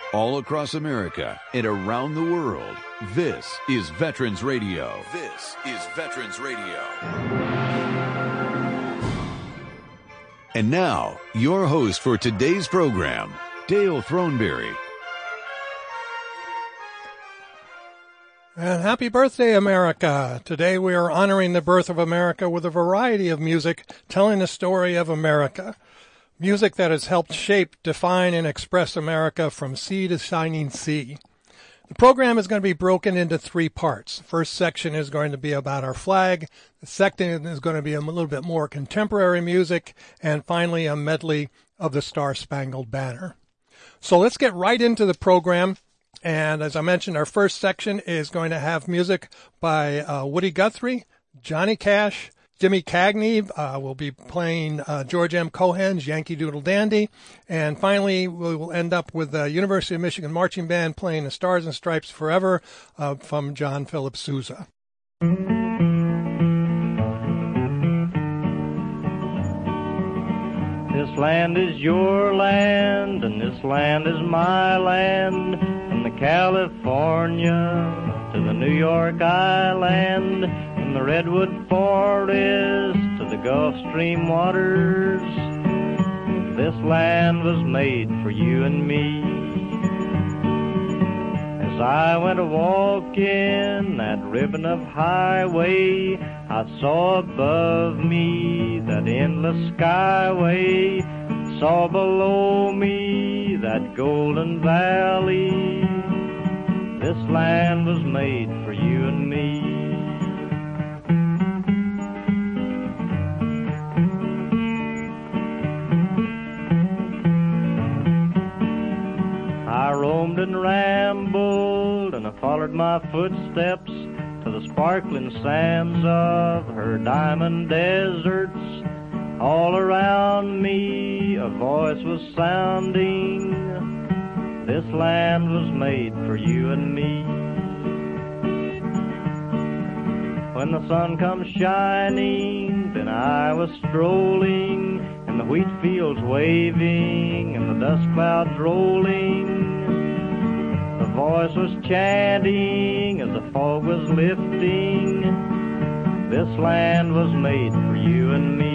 all across America and around the world. This is Veterans Radio. This is Veterans Radio. And now, your host for today's program, Dale Throneberry. And happy birthday, America. Today we are honoring the birth of America with a variety of music telling the story of America. Music that has helped shape, define, and express America from sea to shining sea. The program is going to be broken into 3 parts. The first section is going to be about our flag. The second is going to be a little bit more contemporary music. And finally, a medley of the Star-Spangled Banner. So let's get right into the program. And as I mentioned, our first section is going to have music by Woody Guthrie, Johnny Cash, Jimmy Cagney will be playing George M. Cohan's Yankee Doodle Dandy. And finally, we will end up with the University of Michigan Marching Band playing The Stars and Stripes Forever from John Philip Sousa. This land is your land, and this land is my land. From the California to the New York Island, from the Redwood Forest to the Gulf Stream waters, this land was made for you and me. As I went a-walking that ribbon of highway, I saw above me that endless skyway, saw below me that golden valley. This land was made for you and me. I roamed and rambled, and I followed my footsteps to the sparkling sands of her diamond deserts. All around me a voice was sounding, this land was made for you and me. When the sun comes shining, then I was strolling, and the wheat fields waving, and the dust clouds rolling. The voice was chanting as the fog was lifting, this land was made for you and me.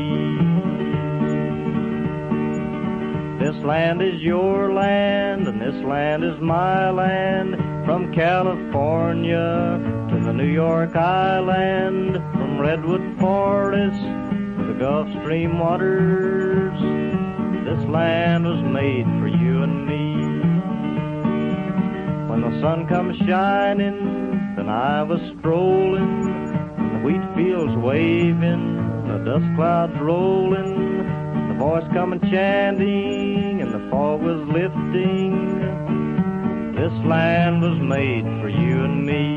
This land is your land, and this land is my land. From California to the New York Island, from Redwood Forest to the Gulf Stream waters, this land was made for you and me. When the sun comes shining, then I was strolling, and the wheat fields waving, the dust clouds rolling, the voice coming chanting, and the fog was lifting. This land was made for you and me.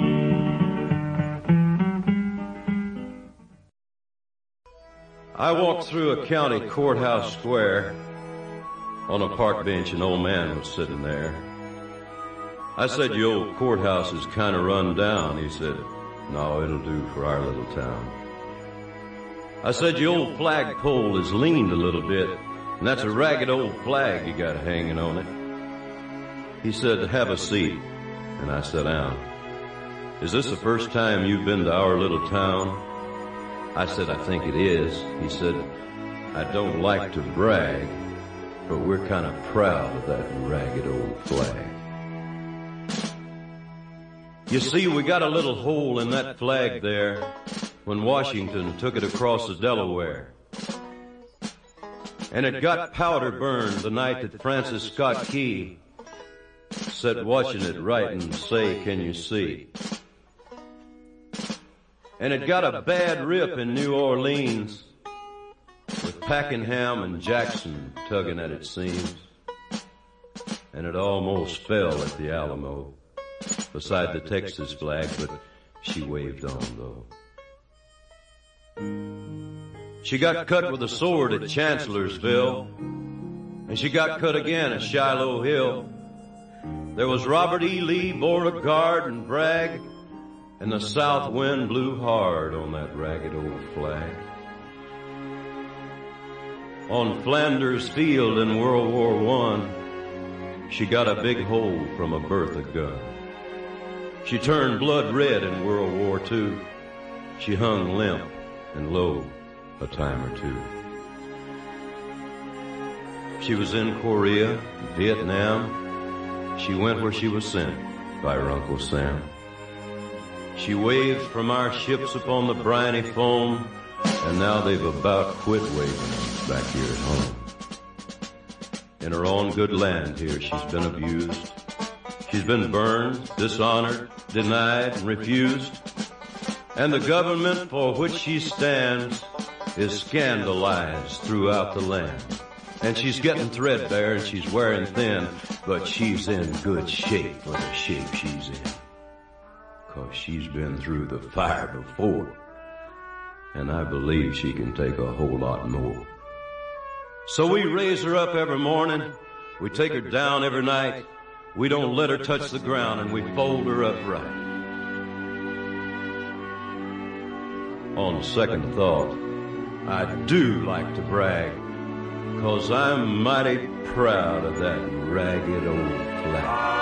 I walked through a county courthouse square. On a park bench, an old man was sitting there. I said, "Your old courthouse is kind of run down." He said, "No, it'll do for our little town." I said, "Your old flagpole is leaned a little bit, and that's a ragged old flag you got hanging on it." He said, "Have a seat," and I sat down. "Is this the first time you've been to our little town?" I said, "I think it is." He said, "I don't like to brag, but we're kind of proud of that ragged old flag. You see, we got a little hole in that flag there when Washington took it across the Delaware. And it got powder burned the night that Francis Scott Key sat watching it write and say, 'Can you see?' And it got a bad rip in New Orleans with Pakenham and Jackson tugging at its seams. And it almost fell at the Alamo beside the Texas flag, but she waved on though. She got cut with a sword at Chancellorsville, and she got cut again at Shiloh Hill. There was Robert E. Lee, Beauregard, and Bragg, and the south wind blew hard on that ragged old flag. On Flanders Field in World War I, She got a big hole from a Bertha gun. She turned blood red in World War II. She hung limp and low a time or two. She was in Korea, Vietnam. She went where she was sent by her Uncle Sam. She waved from our ships upon the briny foam, and now they've about quit waving back here at home. In her own good land here, she's been abused. She's been burned, dishonored, denied, and refused. And the government for which she stands is scandalized throughout the land. And she's getting threadbare and she's wearing thin, but she's in good shape for the shape she's in. 'Cause she's been through the fire before. And I believe she can take a whole lot more. So we raise her up every morning. We take her down every night. We don't let her touch the ground, and we fold her up right. On second thought, I do like to brag, 'cause I'm mighty proud of that ragged old flag.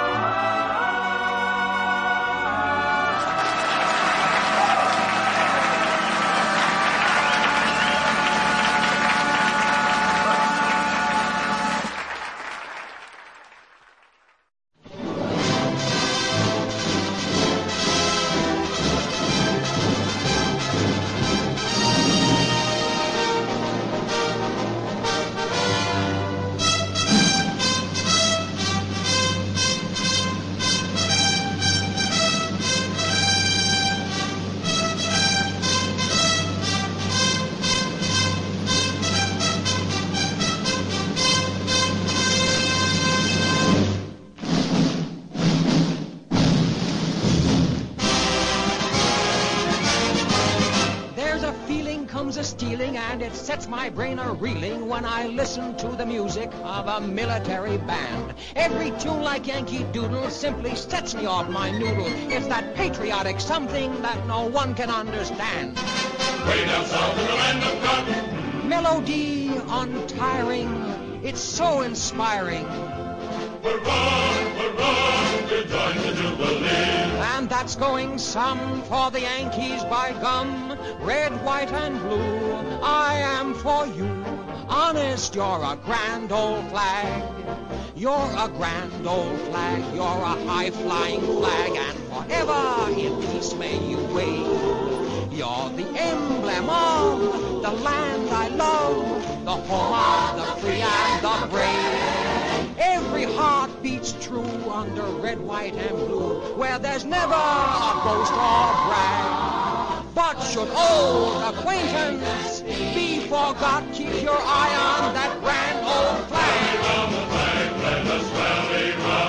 And it sets my brain a-reeling when I listen to the music of a military band. Every tune like Yankee Doodle simply sets me off my noodle. It's that patriotic something that no one can understand. Way down south in the land of cotton. Melody untiring, it's so inspiring. We're on, we're joined to Jubilee. And that's going some for the Yankees, by gum. Red, white, and blue, I am for you. Honest, you're a grand old flag. You're a grand old flag. You're a high-flying flag, and forever in peace may you wave. You're the emblem of the land I love, the home of the free and the brave. Every heart beats true under red, white, and blue, where there's never a boast or brag. But should old acquaintance be forgot, keep your eye on that grand old flag. Round the flag, let us rally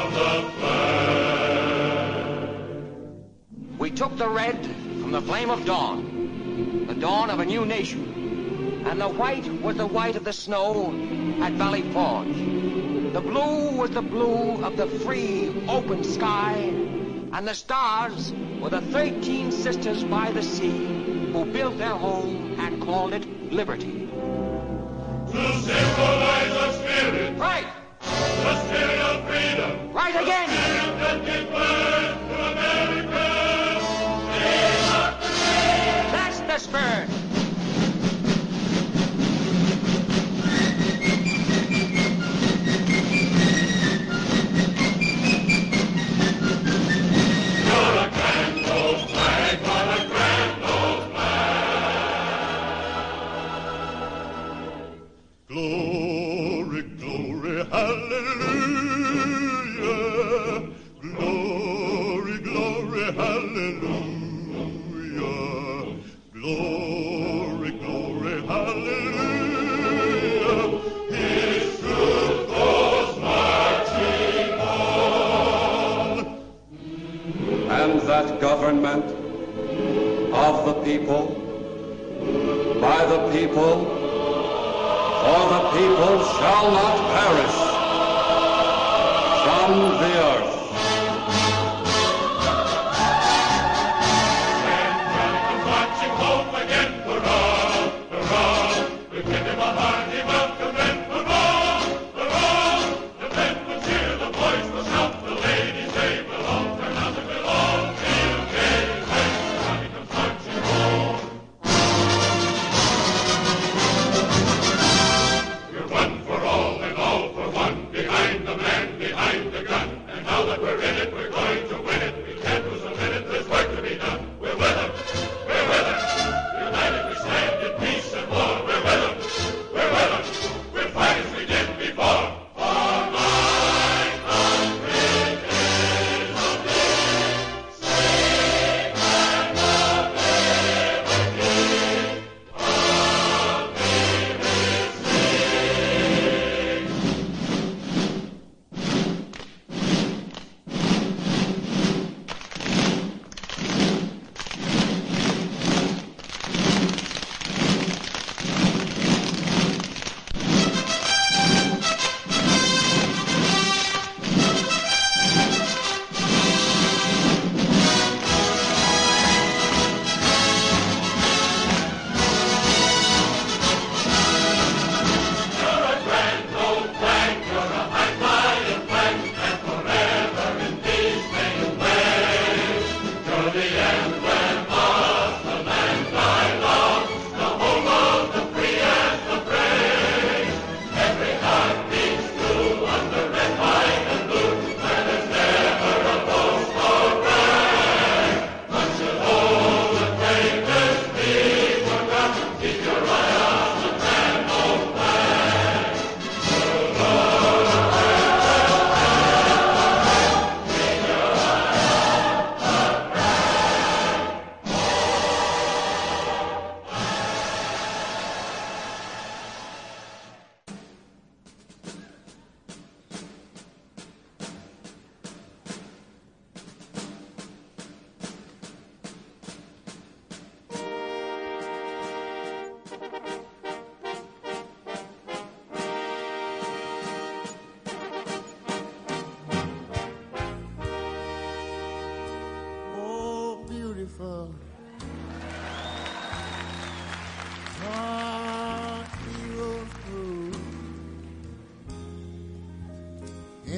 round the flag. We took the red from the flame of dawn, the dawn of a new nation, and the white was the white of the snow at Valley Forge. The blue was the blue of the free, open sky, and the stars were the 13 sisters by the sea who built their home and called it liberty. To symbolize our spirit, Right! the spirit of freedom. Right again! Freedom that gave birth to America. That's the spirit! Glory, glory, hallelujah. Glory, glory, hallelujah. Glory, glory, hallelujah. His truth goes marching on. And that government of the people, by the people, for the people shall not perish from the earth. And Johnny comes marching home again. Hurrah, hurrah. We give him a hearty welcome then. Hurrah, hurrah. The men will cheer, the boys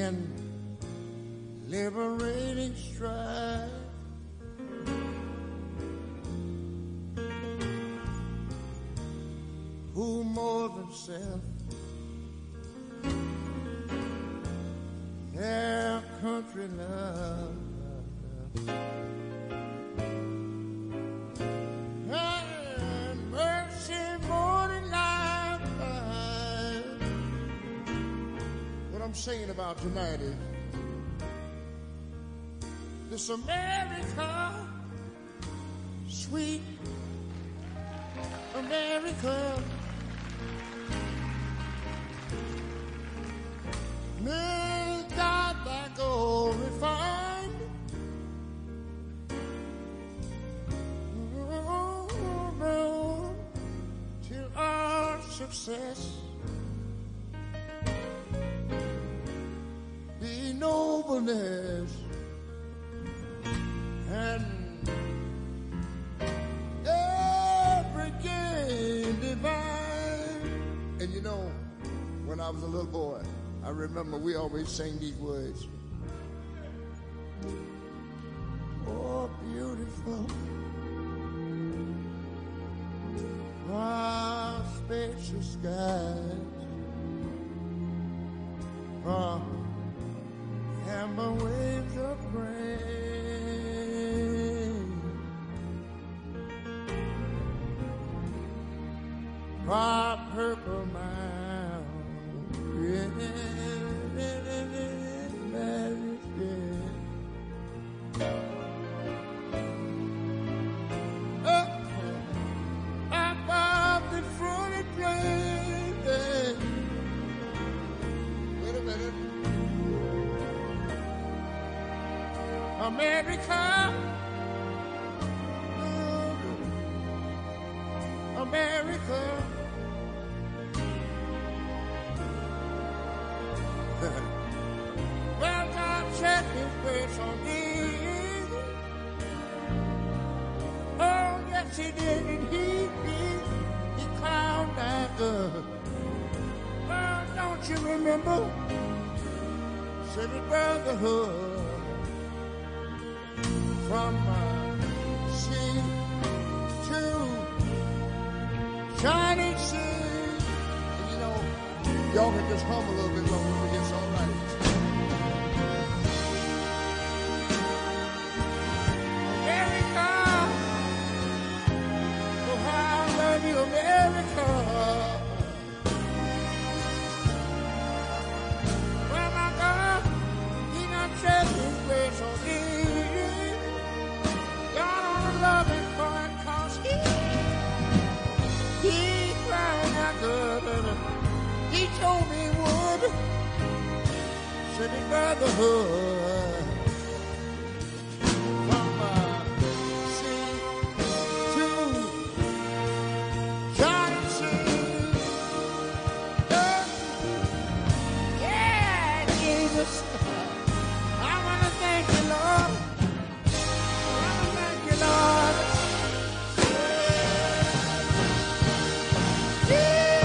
in liberating strife. Who more than self their country love? And mercy more than life. What I'm saying about tonight is this America, sweet America, may God thy glorified. Oh, till our success be nobleness and every gain divine. And you know, when I was a little boy, I remember we always sang these words. Oh, beautiful, ah, spacious skies, ah, amber waves of grain, ah, purple mountains. Above the fruited plain. Wait a minute. America, America. Well, God set his face on me. Oh, yes, he did, and he crowned that good. Well, don't you remember? City brotherhood from sea to shining sea. And you know, y'all can just hum a little bit longer, it's all right. America, oh how I love you, America. Well, my God, he done set his grace on me. God ought to love him for it, 'cause he cried out good. He told me he would. City brotherhood. From sea to shining sea. Yeah, Jesus. I want to thank you, Lord. I want to thank you, Lord. Yeah.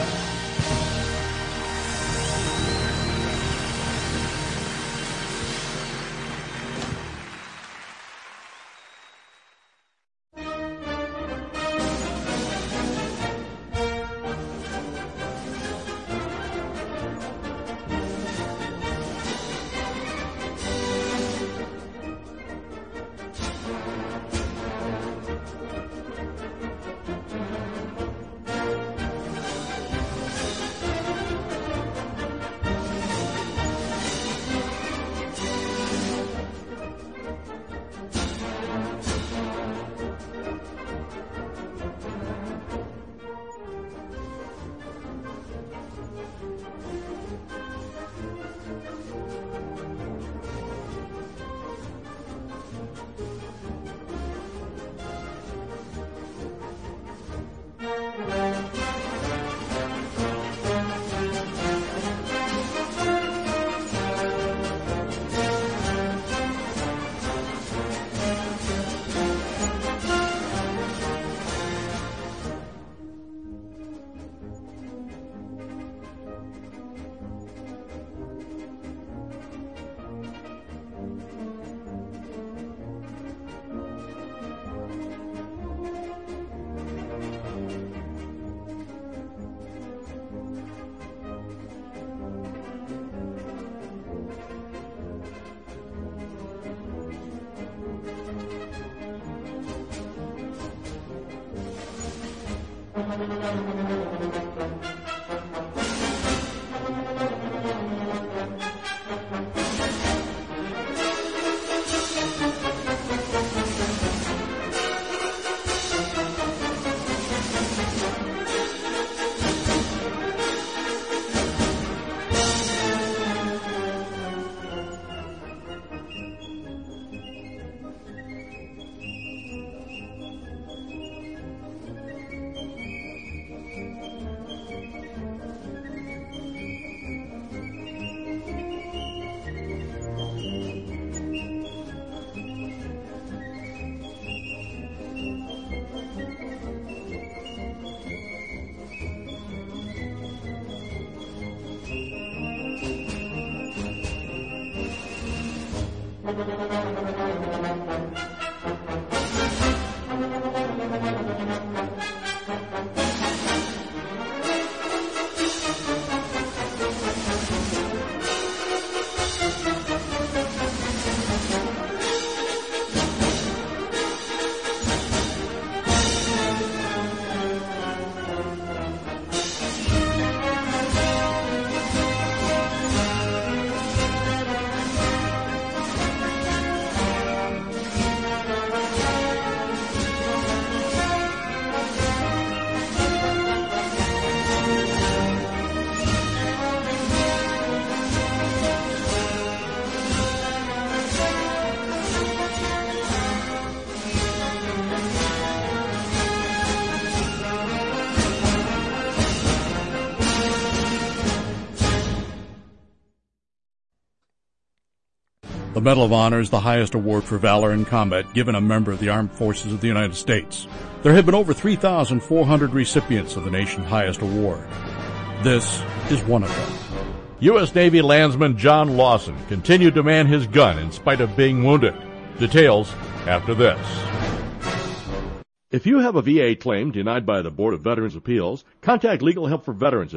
The Medal of Honor is the highest award for valor in combat given a member of the Armed Forces of the United States. There have been over 3,400 recipients of the nation's highest award. This is one of them. U.S. Navy Landsman John Lawson continued to man his gun in spite of being wounded. Details after this. If you have a VA claim denied by the Board of Veterans' Appeals, contact Legal Help for Veterans at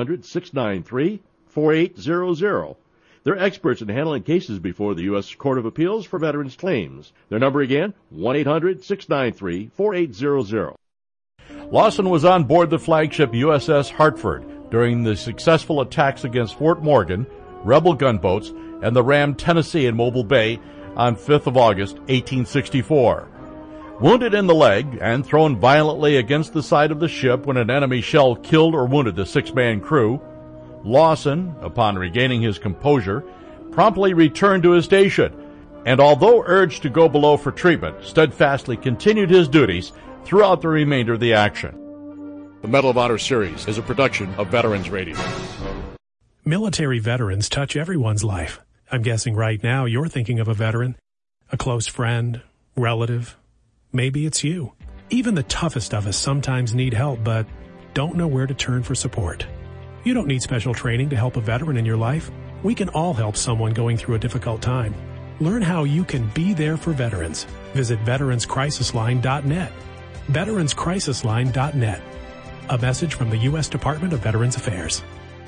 1-800-693-4800. They're experts in handling cases before the U.S. Court of Appeals for Veterans Claims. Their number again, 1-800-693-4800. Lawson was on board the flagship USS Hartford during the successful attacks against Fort Morgan, rebel gunboats, and the rammed Tennessee in Mobile Bay on 5th of August, 1864. Wounded in the leg and thrown violently against the side of the ship when an enemy shell killed or wounded the six-man crew, Lawson, upon regaining his composure, promptly returned to his station, and although urged to go below for treatment, steadfastly continued his duties throughout the remainder of the action. The Medal of Honor series is a production of Veterans Radio. Military veterans touch everyone's life. I'm guessing right now you're thinking of a veteran, a close friend, relative. Maybe it's you. Even the toughest of us sometimes need help, but don't know where to turn for support. You don't need special training to help a veteran in your life. We can all help someone going through a difficult time. Learn how you can be there for veterans. Visit veteranscrisisline.net. veteranscrisisline.net. A message from the U.S. Department of Veterans Affairs.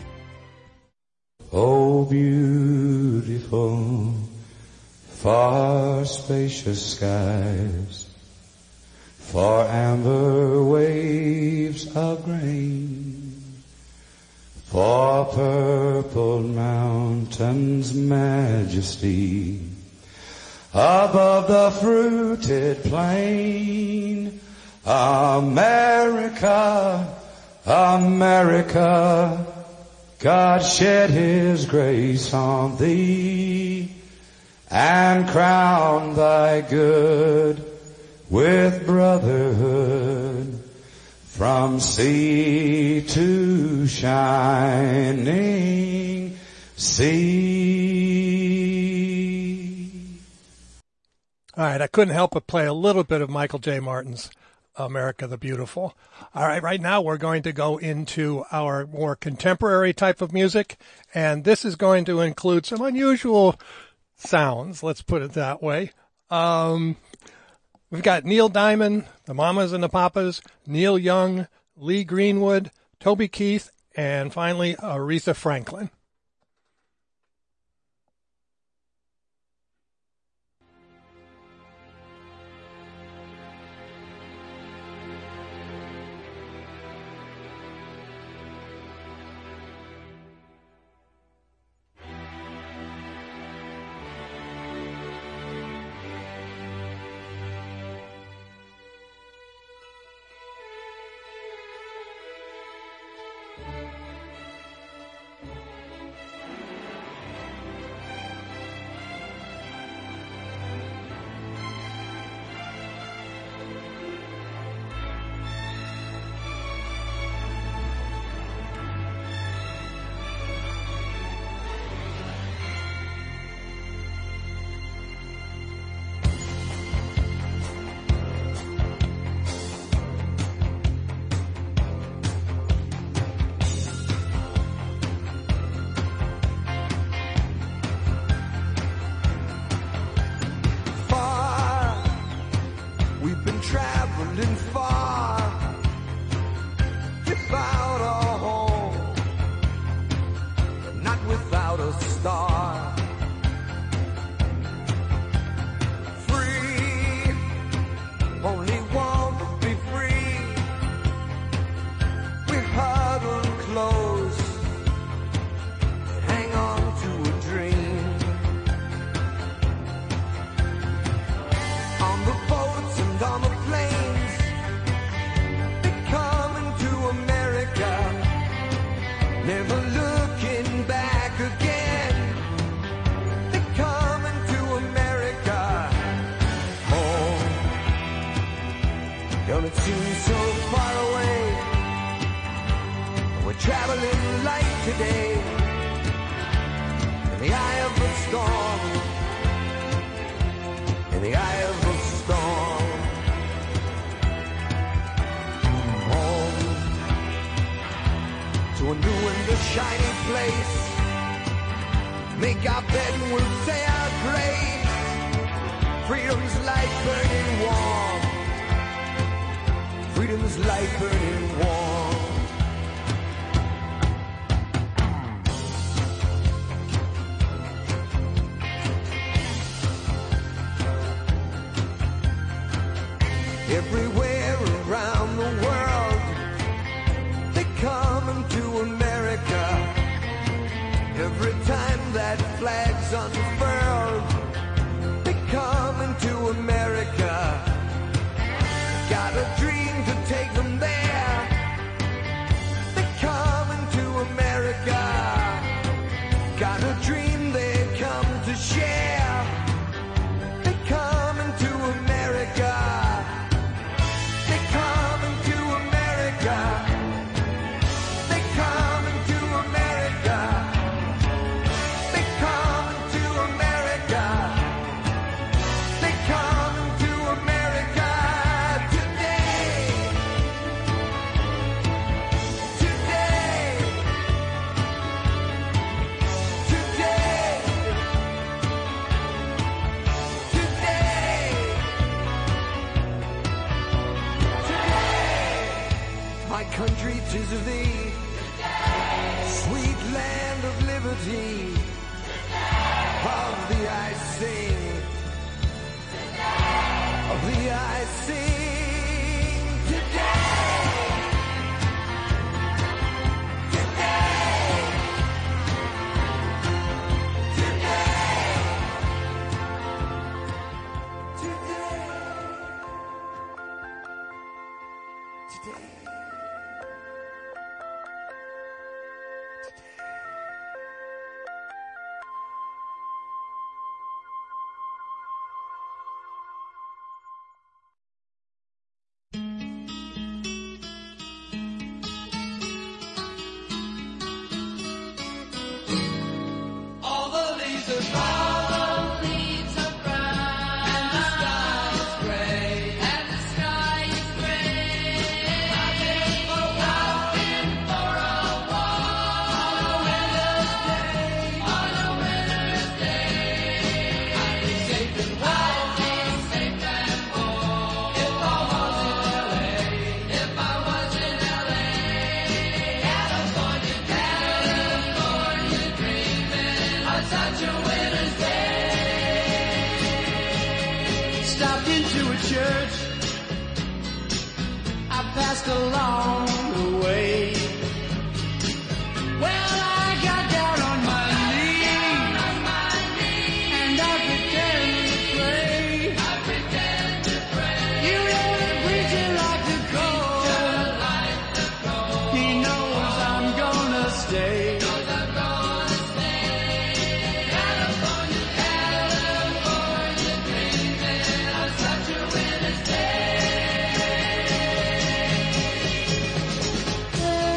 Oh, beautiful, far spacious skies, for amber waves of grain, for purple mountains' majesty, above the fruited plain. America, America, God shed His grace on thee and crowned thy good with brotherhood. From sea to shining sea. All right, I couldn't help but play a little bit of Michael J. Martin's America the Beautiful. All right, right now we're going to go into our more contemporary type of music, and this is going to include some unusual sounds, let's put it that way. We've got Neil Diamond, the Mamas and the Papas, Neil Young, Lee Greenwood, Toby Keith, and finally Aretha Franklin. seems so far away. We're traveling light today in the eye of the storm, in the eye of the storm. Home to a new and a shiny place. Make our bed and we'll say our grace. Freedom's light burning warm. Freedom's light burning warm. Everywhere around the world, they come into America. Every time that flag's unfurled, they come into America. Got a dream to take them there. They come into America. Got a dream they come to share. They come into America. They come into America. They come into America. They come into America. They come into America today. Today. Today. Today. My country, 'tis of thee, sweet land of liberty. Of thee I sing, of thee I sing today. Today. Today. Today. Today. All the leaves are brown, and the sky is gray, and the sky is gray. I've been for a walk on a winter's day, on a winter's day. I'd be safe and warm, if I was in LA, if I was in LA. California, California dreaming on such a winter's day. Stopped into a church, I passed along the way. Well, I got down on my knees, and I pretended to pray. You know the preacher like to call. He knows I'm gonna stay. California, California dreaming on such a winter's day.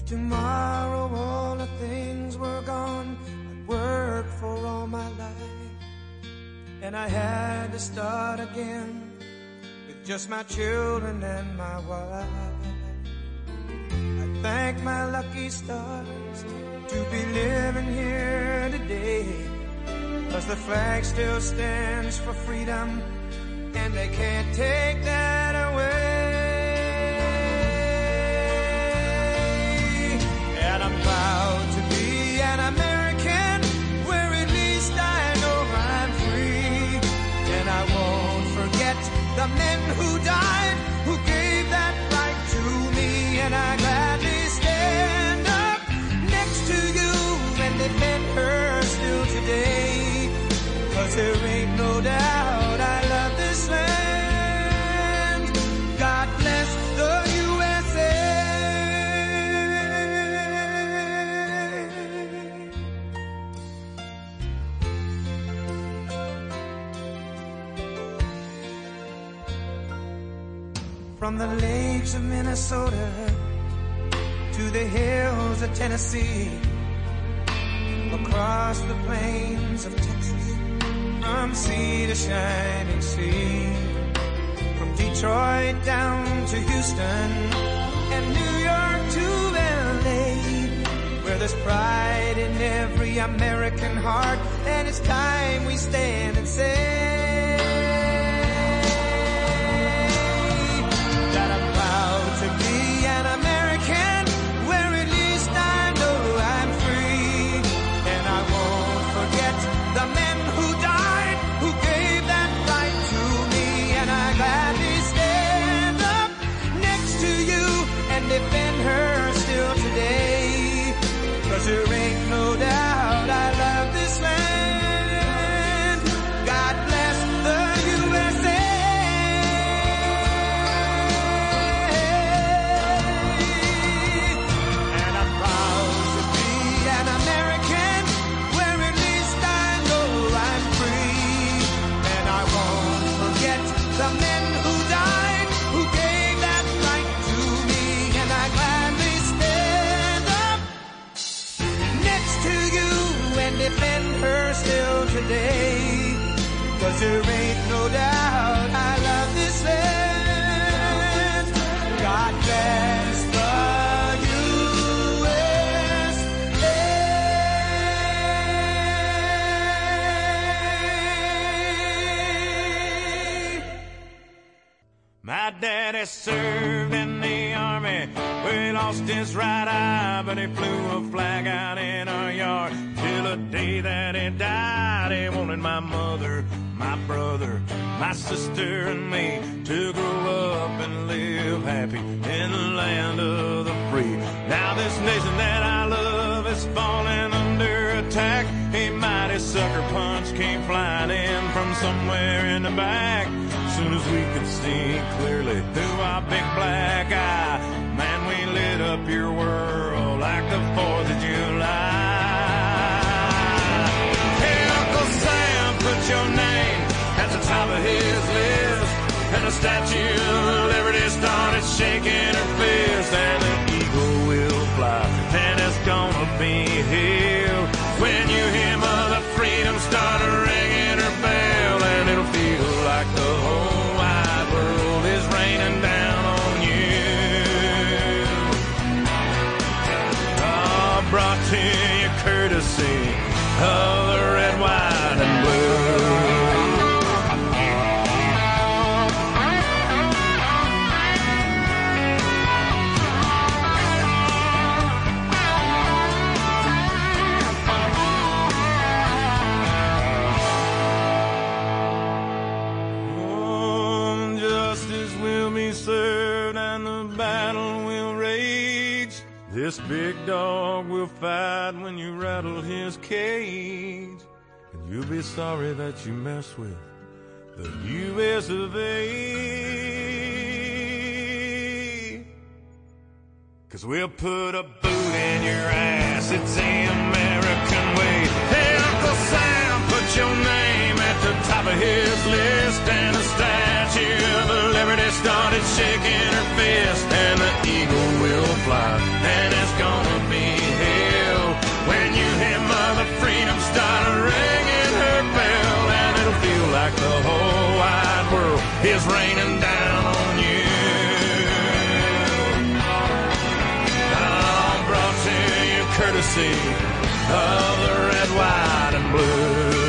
tomorrow all the things were gone I'd worked for all my life, and I had to start again with just my children and my wife. I thank my lucky stars to be living here today, 'cause the flag still stands for freedom, and they can't take that away. And I'm proud to be an American, where at least I know I'm free. And I won't forget the men who died, who gave that right to me. And I gladly stand up next to you and defend her still today, 'cause there ain't no doubt I love this land. God bless the USA. From the lakes of Minnesota to the hills of Tennessee, across the plains of Texas, from sea to shining sea, from Detroit down to Houston and New York to LA, where there's pride in every American heart, and it's time we stand and say that I'm proud to be an American, where at least I know I'm free. And I won't forget the men who died, who gave that right to me. And I gladly stand up next to you and defend her still today, 'cause there ain't no doubt I love this land. God bless the USA. And I'm proud to be an American, where at least I know I'm free. And I won't forget the men who died, who gave that right to me. And I gladly stand up next to you and defend her still today, 'cause there ain't no doubt I love this land. God bless the USA. My daddy served in the army, where he lost his right eye, but he flew a flag out in our yard till the day that he died. He wanted my mother, my brother, my sister, and me to grow up and live happy in the land of the free. Now this nation that I love is falling under attack. A mighty sucker punch came flying in from somewhere in the back. Soon as we could see clearly through our big black eye, man, we lit up your world like the 4th of July. Hey, Uncle Sam, put your name at the top of his list, and the Statue of Liberty started shaking her fist, and the eagle will fly, and it's gonna be here when you hear Mother Freedom start ringing her bell, and it'll feel like the whole wide world is raining down on you. Brought to you courtesy of the red, white, and blue. Justice will be served and the battle will rage. This big dog will fight when you rattle his cage. And you'll be sorry that you mess with the U.S. of A. 'Cause we'll put a boot in your ass, it's the American way. Hey, Uncle Sam, put your name at the top of his list, and a Statue of Liberty has started shaking her fist, and the eagle will fly, and it's gonna be hell when you hear Mother Freedom start ringing her bell, and it'll feel like the whole wide world is raining down on you. All brought to you courtesy of the red, white, and blue.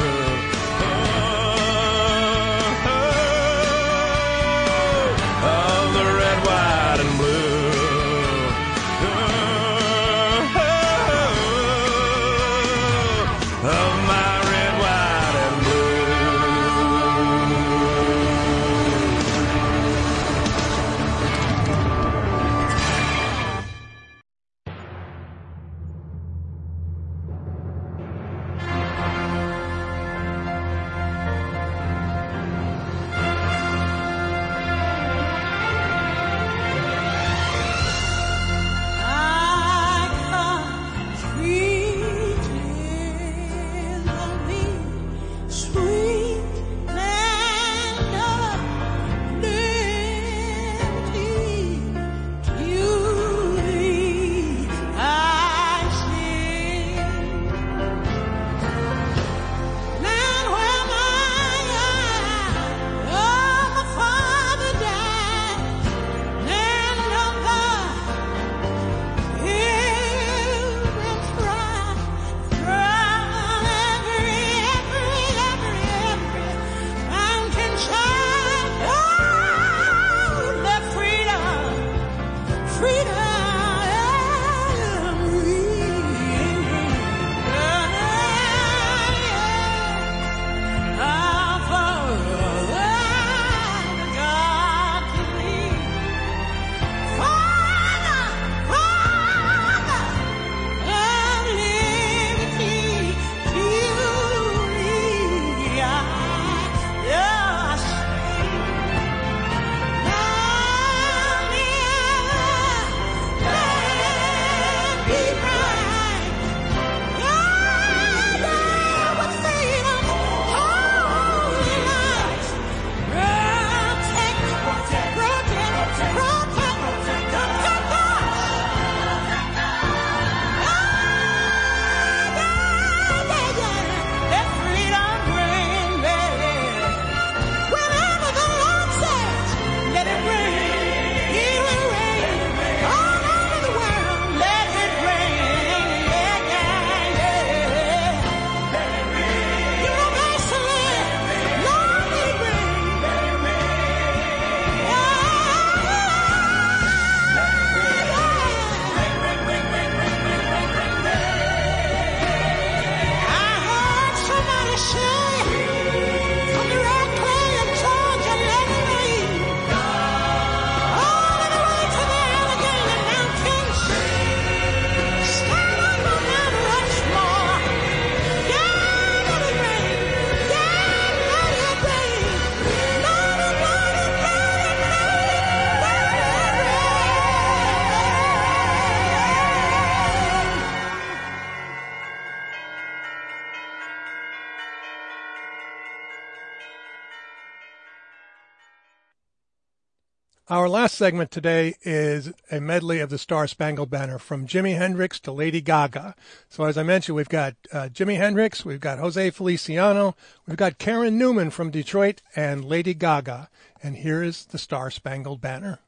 Our last segment today is a medley of the Star Spangled Banner from Jimi Hendrix to Lady Gaga. So as I mentioned, we've got Jimi Hendrix, we've got Jose Feliciano, we've got Karen Newman from Detroit, and Lady Gaga. And here is the Star Spangled Banner.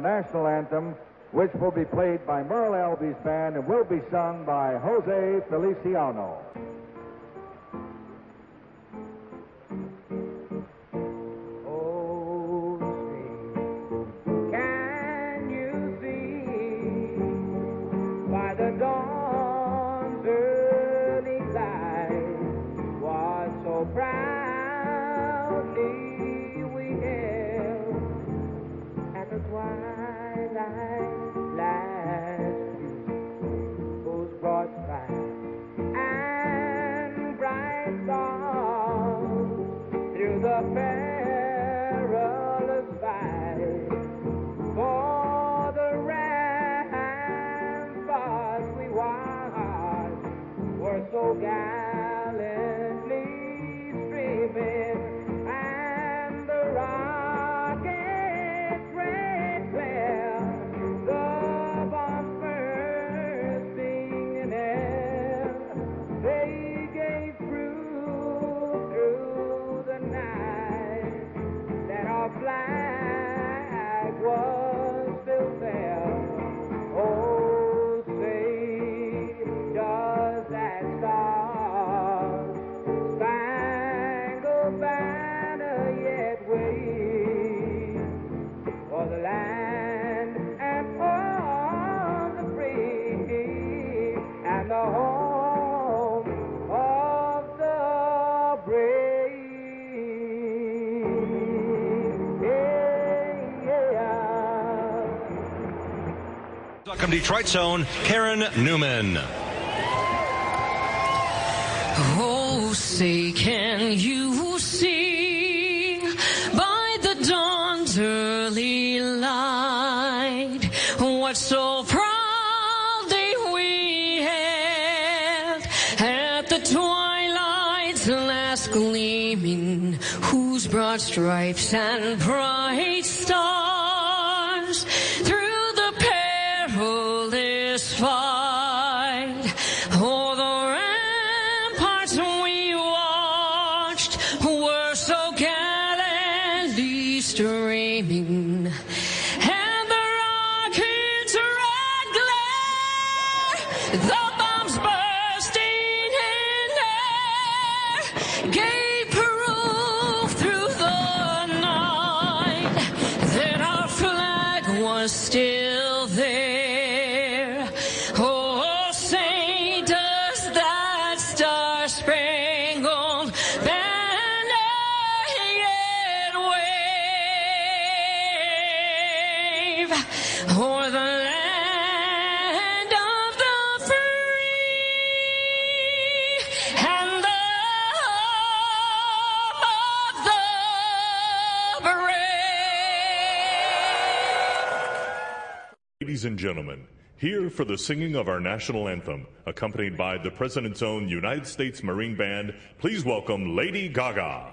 national anthem, which will be played by Merle Alby's band and will be sung by Jose Feliciano. The dawn's early light was so proudly we held at the twilight's last whose broad stripes and bright stars through the perilous fight for the were so gallantly streaming, and the rocket's red glare, the bombs bursting in air, they gave through the night that our flag was still there. Oh, that star-spangled banner yet wave for the land and for the free and the home of the brave. Yeah. Welcome Detroit's own Karen Newman. Oh, say, can you see by the dawn's early light what so proudly we hailed at the twilight's last gleaming, whose broad stripes and bright stars through the perilous fight o'er the streaming, and the rocket's red glare, the bombs bursting in air, gave proof through the night that our flag was still there. Oh, say, does that star-spangled banner yet wave o'er the land of the free and the home of the brave? Ladies and gentlemen, here for the singing of our national anthem, accompanied by the President's own United States Marine Band, please welcome Lady Gaga.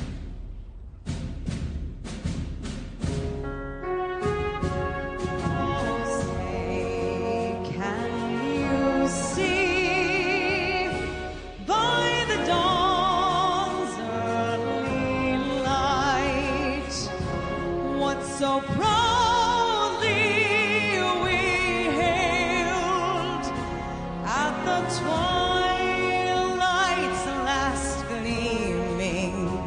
So proudly we hailed at the twilight's last gleaming,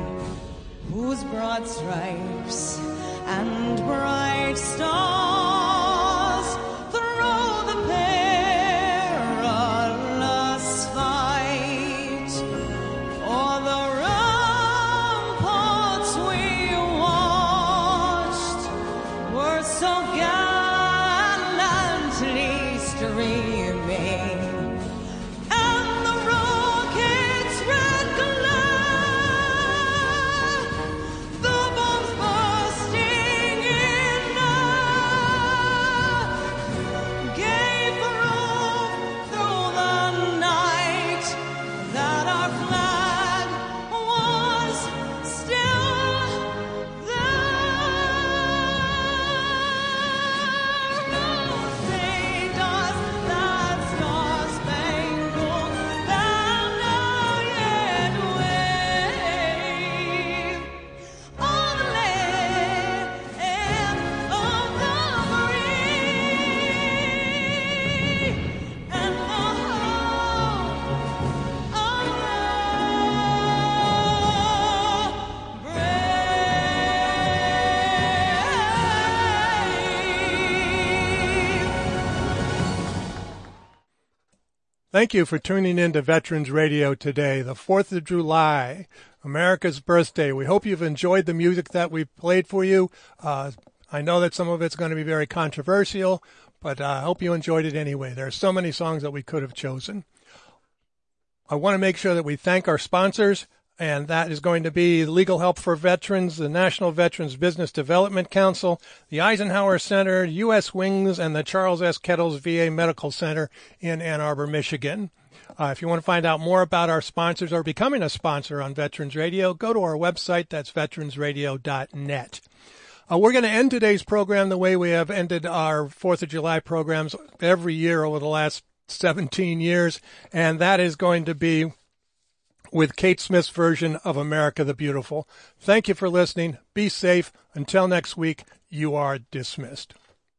Thank you for tuning in to Veterans Radio today, the 4th of July, America's birthday. We hope you've enjoyed the music that we've played for you. I know that some of it's going to be very controversial, but I hope you enjoyed it anyway. There are so many songs that we could have chosen. I want to make sure that we thank our sponsors, and that is going to be Legal Help for Veterans, the National Veterans Business Development Council, the Eisenhower Center, U.S. Wings, and the Charles S. Kettles VA Medical Center in Ann Arbor, Michigan. If you want to find out more about our sponsors or becoming a sponsor on Veterans Radio, go to our website. That's veteransradio.net. We're going to end today's program the way we have ended our 4th of July programs every year over the last 17 years, and that is going to be with Kate Smith's version of America the Beautiful. Thank you for listening. Be safe. Until next week, you are dismissed.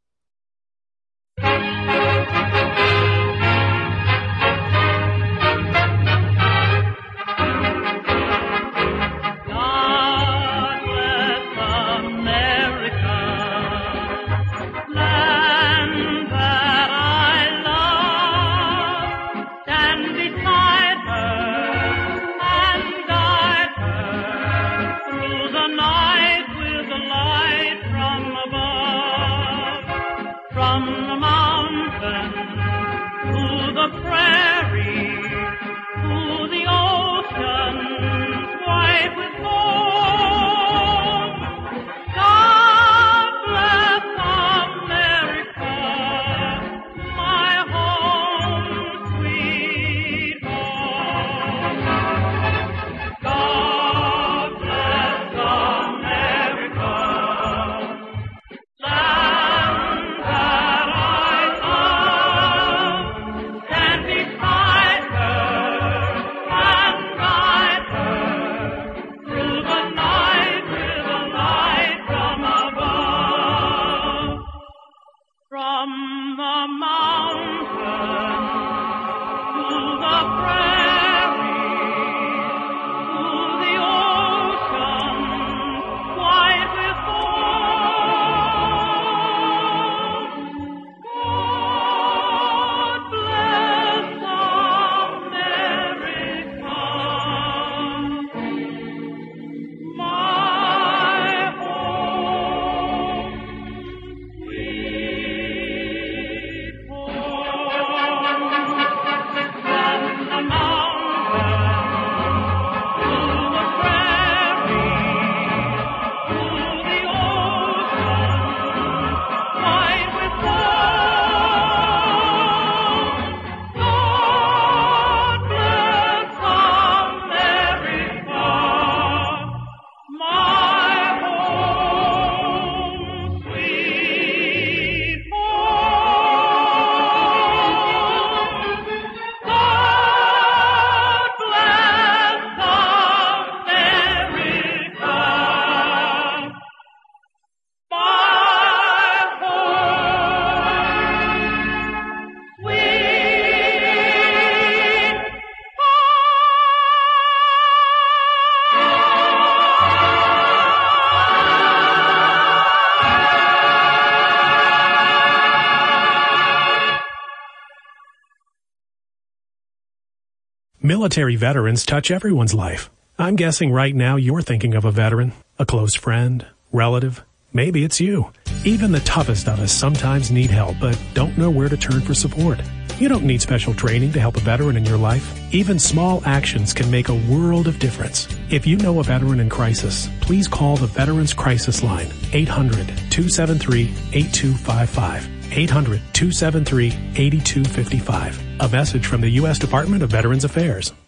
Military veterans touch everyone's life. I'm guessing right now you're thinking of a veteran, a close friend, relative. Maybe it's you. Even the toughest of us sometimes need help, but don't know where to turn for support. You don't need special training to help a veteran in your life. Even small actions can make a world of difference. If you know a veteran in crisis, please call the Veterans Crisis Line, 800-273-8255. 800-273-8255. A message from the U.S. Department of Veterans Affairs.